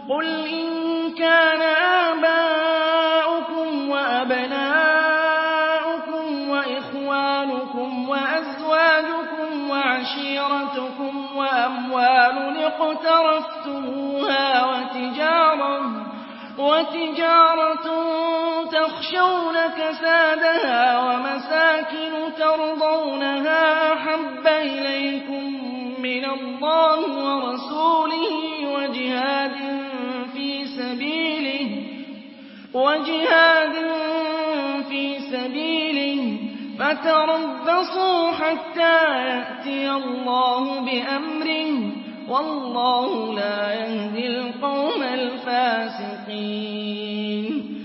قُلْ إِن كَانَ آبَاؤُكُمْ وَأَبْنَاؤُكُمْ وَإِخْوَانُكُمْ وَأَزْوَاجُكُمْ وَعَشِيرَتُكُمْ وَأَمْوَالٌ اقْتَرَفْتُمُوهَا وَتِجَارَةٌ تَخْشَوْنَ كَسَادَهَا وَمَسَاكِنُ تَرْضَوْنَهَا أَحَبَّ إِلَيْكُم مِّنَ اللَّهِ وَرَسُولِهِ وَجِهَادٍ فِي سَبِيلِهِ فَتَرَبَّصُوا حَتَّىٰ يَأْتِيَ اللَّهُ بِأَمْرِهِ ۗ وَاللَّهُ لَا يَهْدِي الْقَوْمَ الْفَاسِقِينَ